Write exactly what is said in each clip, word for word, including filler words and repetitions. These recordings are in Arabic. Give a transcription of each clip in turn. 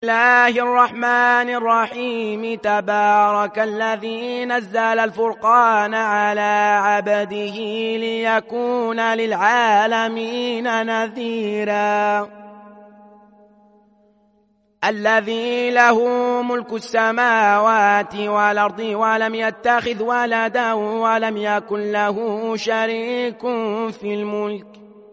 الله الرحمن الرحيم تبارك الذي نزل الفرقان على عبده ليكون للعالمين نذيرا الذي له ملك السماوات والأرض ولم يتخذ ولدا ولم يكن له شريك في الملك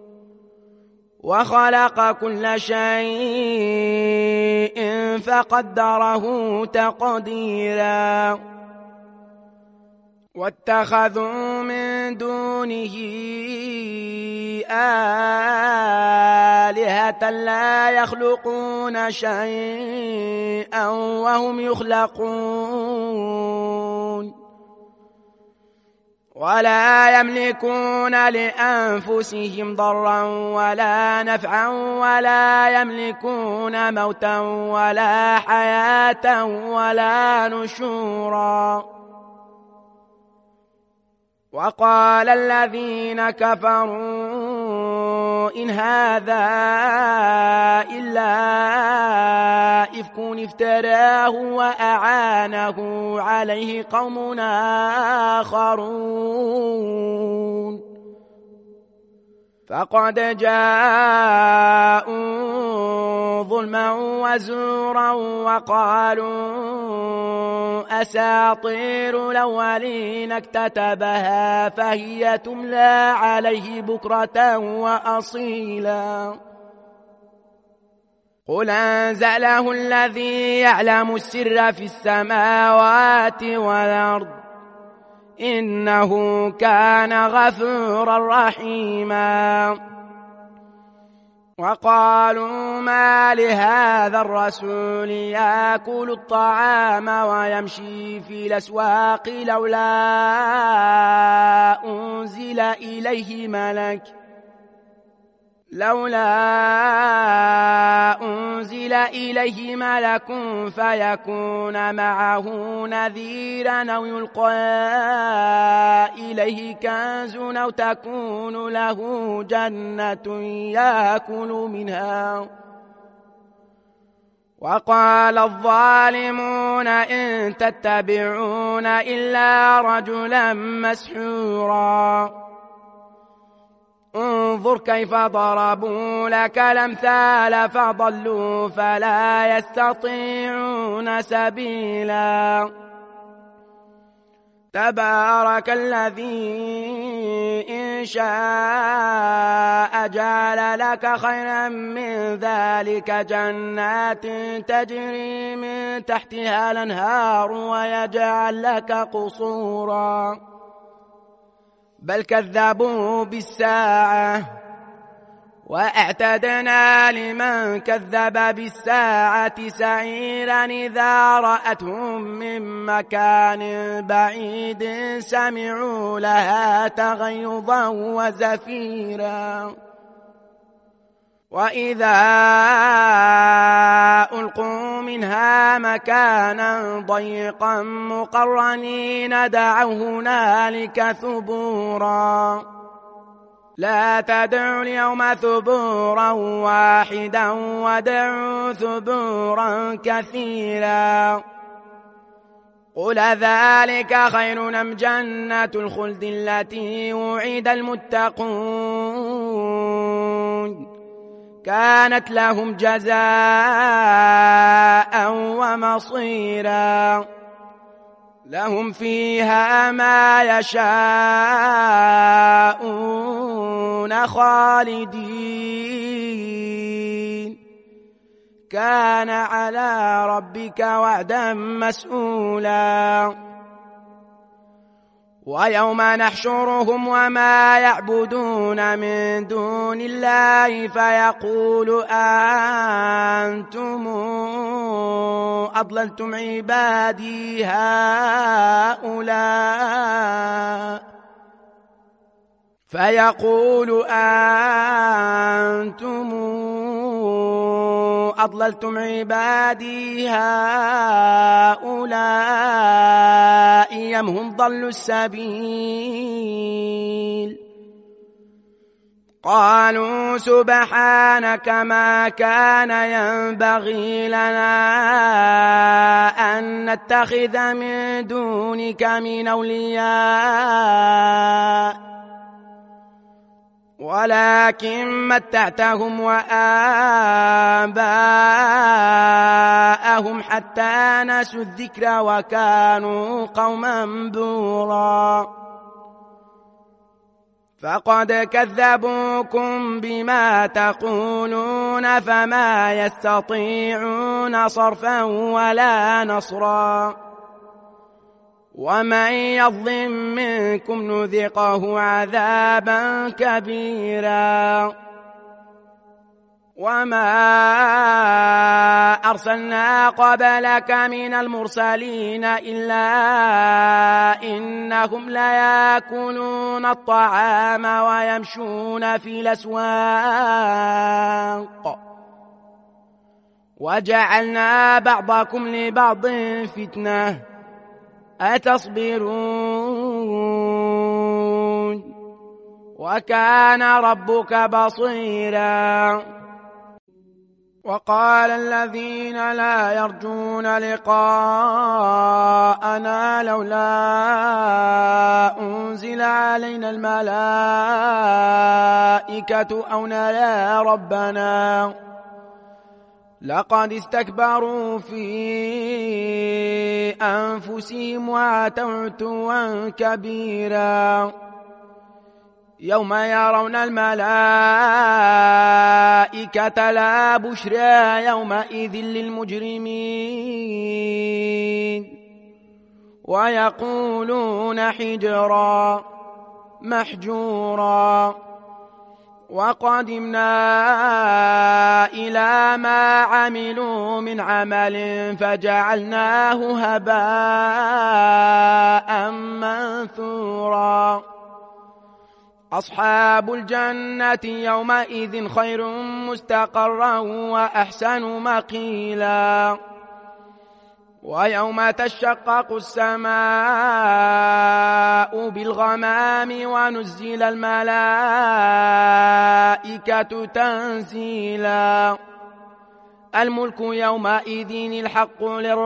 وخلق كل شيء فقدره تقديرا واتخذوا من دونه آلهة لا يخلقون شيئا وهم يخلقون ولا يملكون لأنفسهم ضرا ولا نفعا ولا يملكون موتا ولا حياة ولا نشورا وقال الذين كفروا إن هذا إلا إفك افتراه وأعانه عليه قوم آخرون فقد جاءوا ظلما وزورا وقالوا أساطير الأولين اكتتبها فهي تملى عليه بكرة وأصيلا قل أنزله الذي يعلم السر في السماوات والأرض إنه كان غفورا رحيما وقالوا ما لهذا الرسول يأكل الطعام ويمشي في الأسواق لولا أنزل إليه ملك لولا أنزل إليه ملك فيكون معه نذيرا أو يلقى إليه كنز أو تكون له جنة يأكل منها وقال الظالمون إن تتبعون إلا رجلا مسحورا انظر كيف ضربوا لك الأمثال فضلوا فلا يستطيعون سبيلا تبارك الذي إن شاء جعل لك خيرا من ذلك جنات تجري من تحتها الأنهار ويجعل لك قصورا بل كذبوا بالساعة وأعتدنا لمن كذب بالساعة سعيرا إذا رأتهم من مكان بعيد سمعوا لها تغيظا وزفيرا وإذا ألقوا منها مكانا ضيقا مقرنين دعوا هنالك ثبورا لا تدعوا اليوم ثبورا واحدا ودعوا ثبورا كثيرا قل ذلك خير أم جنة الخلد التي وعد المتقون كانت لهم جزاء ومصيرا لهم فيها ما يشاءون خالدين كان على ربك وعدا مسئولا ويوم نحشرهم وما يعبدون من دون الله فيقول أنتم أضللتم عبادي هؤلاء فيقول أنتم أضللتم عبادي هؤلاء أم هم ضلوا السبيل قالوا سبحانك ما كان ينبغي لنا أن نتخذ من دونك من أولياء ولكن متعتهم وآباءهم حتى نسوا الذكر وكانوا قوما بورا فقد كذبوكم بما تقولون فما يستطيعون صرفا ولا نصرا ومن يظلم منكم نذقه عذابا كبيرا وما أرسلنا قبلك من المرسلين إلا إنهم ليأكلون الطعام ويمشون في الأسواق وجعلنا بعضكم لبعض فتنة أتصبرون وكان ربك بصيرا وقال الذين لا يرجون لقاءنا لولا أنزل علينا الملائكة أو نرى ربنا لقد استكبروا في أنفسهم وعتوا عتوا كبيرا يوم يرون الملائكة لا بشرى يومئذ للمجرمين ويقولون حجرا محجورا وقدمنا إلى ما عملوا من عمل فجعلناه هباء منثورا أصحاب الجنة يومئذ خير مستقرا وأحسن مقيلا ويوم تشقق السماء بالغمام ونزل الملائكة تنزيلا الملك يومئذ الحق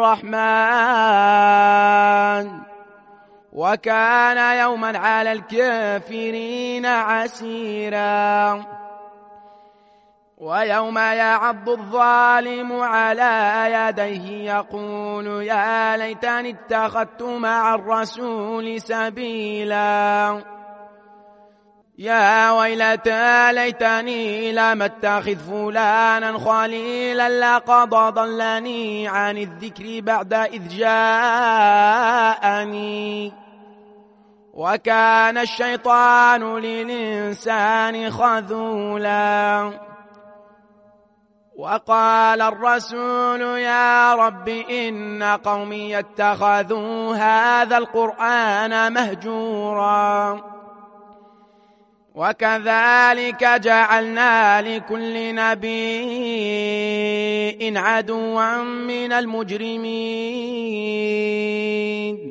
للرحمن وكان يوما على الكافرين عسيرا ويوم يعض الظالم على يديه يقول يا ليتني اتخذت مع الرسول سبيلا يا ويلتى ليتني لم اتخذ فلانا خليلا لقد ضلني عن الذكر بعد إذ جاءني وكان الشيطان للإنسان خذولا وقال الرسول يا رب إن قومي اتخذوا هذا القرآن مهجورا وكذلك جعلنا لكل نبي عدوا من المجرمين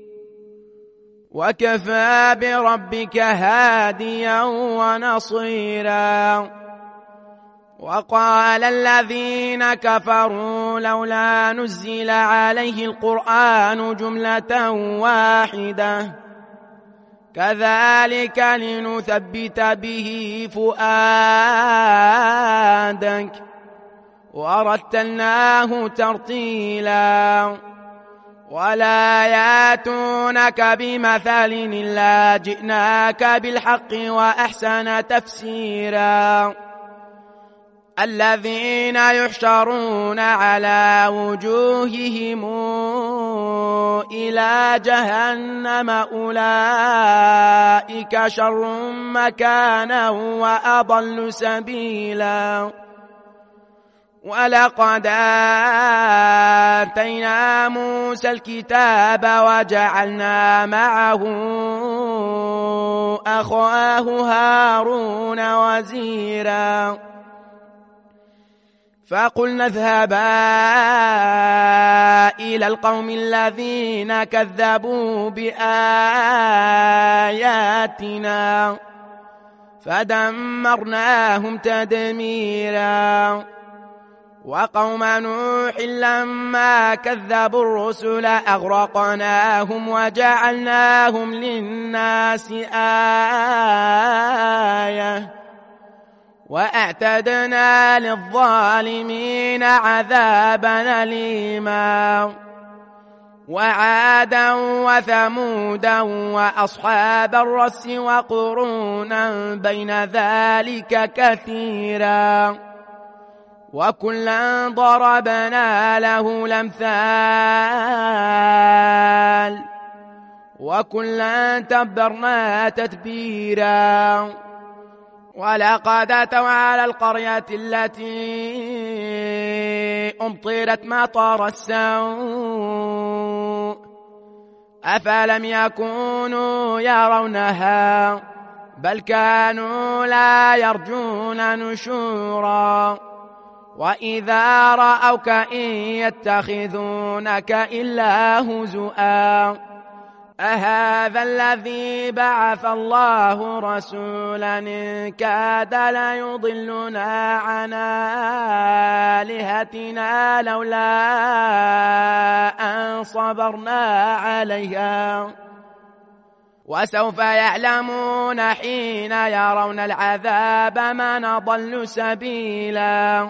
وكفى بربك هاديا ونصيرا وقال الذين كفروا لولا نزل عليه القرآن جملة واحدة كذلك لنثبت به فؤادك ورتلناه ترتيلا ولا ياتونك بمثل إلا جئناك بالحق وأحسن تفسيرا الذين يحشرون على وجوههم إلى جهنم أولئك شر مكانا وأضل سبيلا ولقد آتينا موسى الكتاب وجعلنا معه أخاه هارون وزيرا فقلنا اذهبا إلى القوم الذين كذبوا بآياتنا فدمرناهم تدميرا. وقوم نوح لما كذبوا الرسل أغرقناهم وجعلناهم للناس آية وأعتدنا للظالمين عذابا أليما. وعادا وثمودا وأصحاب الرس وقرونا بين ذلك كثيرا وكلا ضربنا له الأمثال وكلا تبرنا تتبيرا. ولقد أتوا على القرية التي أمطرت مطر السوء أفلم يكونوا يرونها بل كانوا لا يرجون نشورا. وإذا رأوك إن يتخذونك إلا هزؤا أهذا الذي بعث الله رسولا إن كاد ليضلنا عن آلهتنا لولا أن صبرنا عليها. وسوف يعلمون حين يرون العذاب من ضل سبيلا.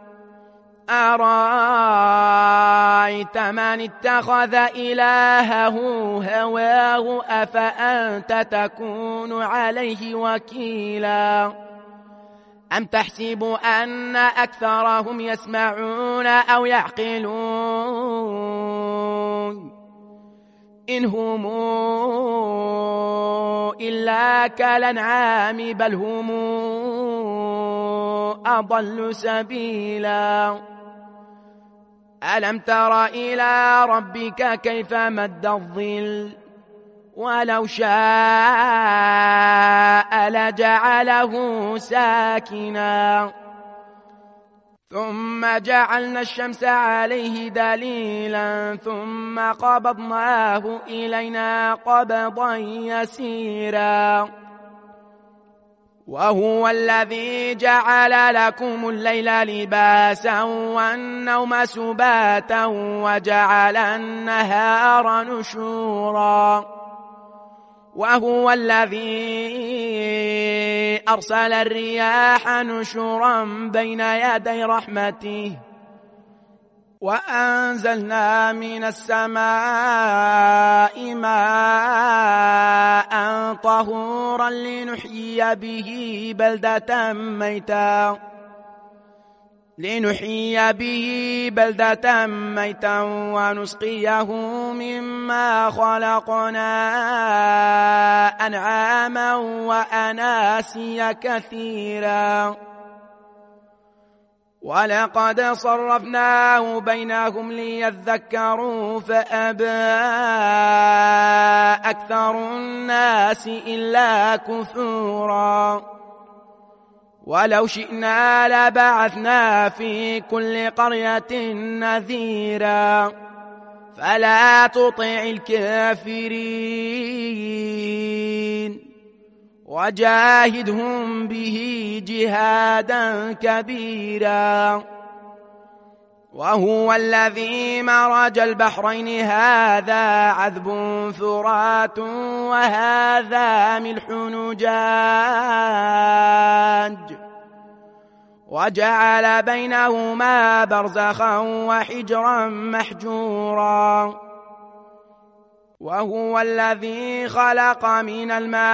أرأيت من اتخذ إلهه هواه أفأنت تكون عليه وكيلا. أم تحسب أن أكثرهم يسمعون أو يعقلون إن هم إلا كالأنعام بل هم أضل سبيلا. ألم تر إلى ربك كيف مد الظل ولو شاء لجعله ساكنا ثم جعلنا الشمس عليه دليلا ثم قبضناه إلينا قبضا يسيرا. وهو الذي جعل لكم الليل لباسا والنوم سباتا وجعل النهار نشورا. وهو الذي أرسل الرياح نشورا بين يدي رحمته وأنزلنا من السماء ماء طهورا لنحيي به بلدة ميتا لنحيي به بلدة ميتا ونسقيه مما خلقنا أنعاما وأناسيا كثيرا. ولقد صرفناه بينهم ليذكروا فأبى أكثر الناس إلا كفورا. ولو شئنا لبعثنا في كل قرية نذيرا فلا تطع الكافرين وجاهدهم به جهادا كبيرا. وهو الذي مرج البحرين هذا عذب فرات وهذا ملح نجاج وجعل بينهما برزخا وحجرا محجورا. وهو الذي خلق من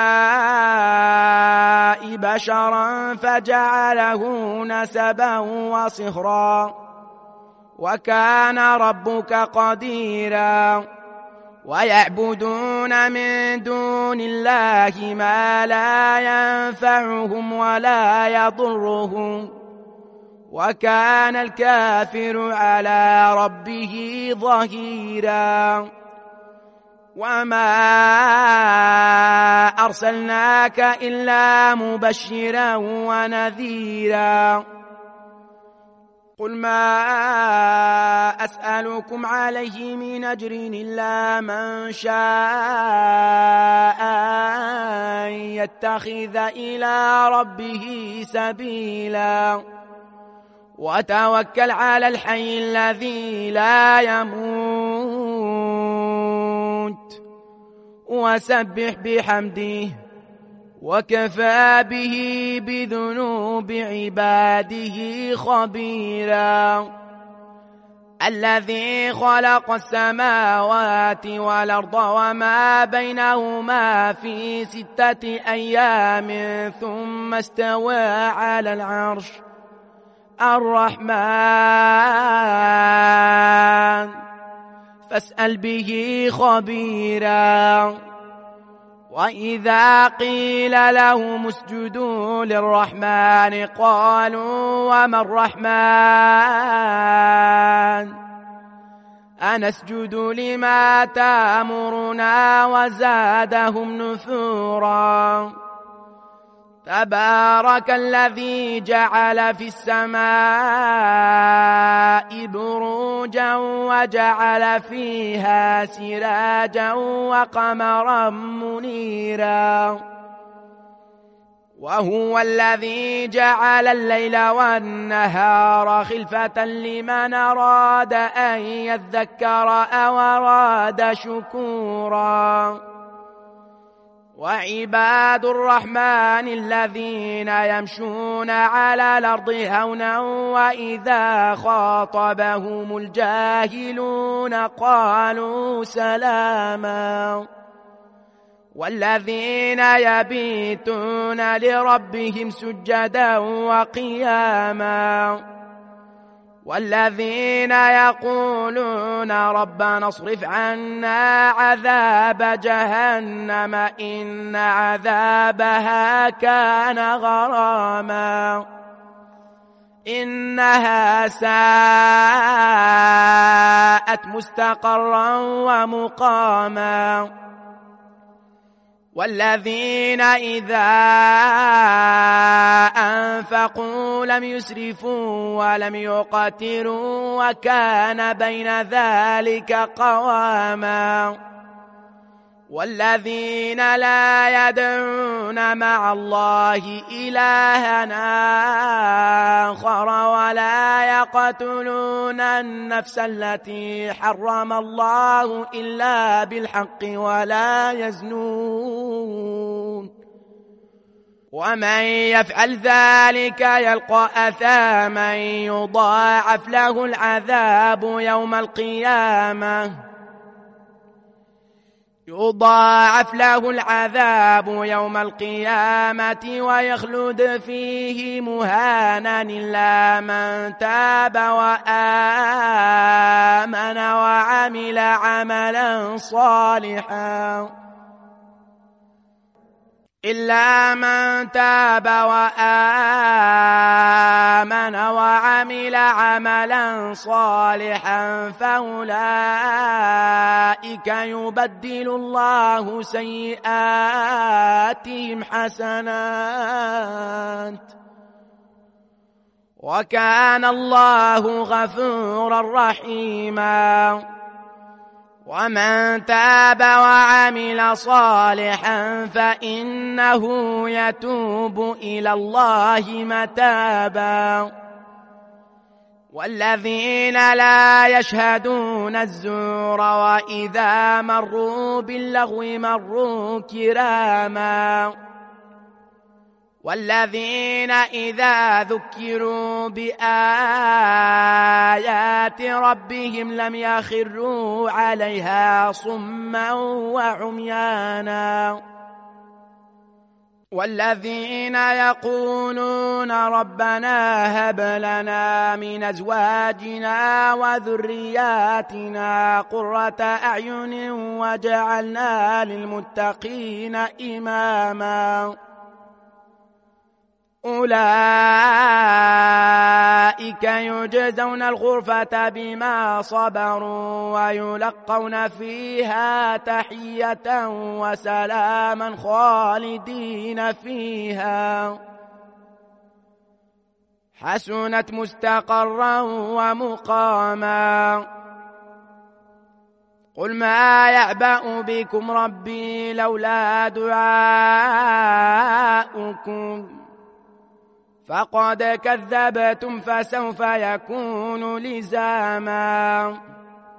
الماء بشرا فجعله نسبا وصهرا وكان ربك قديرا. ويعبدون من دون الله ما لا ينفعهم ولا يضرهم وكان الكافر على ربه ظهيرا. وما أرسلناك إلا مبشرا ونذيرا. قل ما أسألكم عليه من أجر إلا من شاء أن يتخذ إلى ربه سبيلا وتوكل على الحي الذي لا يموت وسبح بحمده وكفى به بذنوب عباده خبيرا الذي خلق السماوات والأرض وما بينهما في ستة أيام ثم استوى على العرش الرحمن فاسأل به خبيرا وإذا قيل لهم اسجدوا للرحمن قالوا وما الرحمن أنسجد لما تأمرنا وزادهم نفورا تبارك الذي جعل في السماء بروجا وجعل فيها سراجا وقمرا منيرا وهو الذي جعل الليل والنهار خلفة لمن أراد أن يذكر أو أراد شكورا وعباد الرحمن الذين يمشون على الأرض هونا وإذا خاطبهم الجاهلون قالوا سلاما والذين يبيتون لربهم سجدا وقياما والذين يقولون ربنا اصرف عنا عذاب جهنم إن عذابها كان غراما إنها ساءت مستقرا ومقاما والذين إذا أنفقوا لم يسرفوا ولم يقتروا وكان بين ذلك قواما والذين لا يدعون مع الله إلها آخر ولا يقتلون النفس التي حرم الله إلا بالحق ولا يزنون ومن يفعل ذلك يلقى أثاما يضاعف له العذاب يوم القيامة يضاعف له العذاب يوم القيامة ويخلد فيه مهانا إلا من تاب وآمن وعمل عملا صالحا إلا من تاب وآمن وعمل عملا صالحا فأولئك يبدل الله سيئاتهم حسنات وكان الله غفورا رحيما ومن تاب وعمل صالحا فإنه يتوب إلى الله متابا والذين لا يشهدون الزور وإذا مروا باللغو مروا كراما والذين إذا ذكروا بآيات ربهم لم يخروا عليها صما وعميانا والذين يقولون ربنا هب لنا من أزواجنا وذرياتنا قرة أعين وجعلنا للمتقين إماما أولئك يجزون الغرفة بما صبروا ويلقون فيها تحية وسلاما خالدين فيها حسنت مستقرا ومقاما قل ما يعبأ بكم ربي لولا دعاؤكم فقد كذبتم فسوف يكون لزاما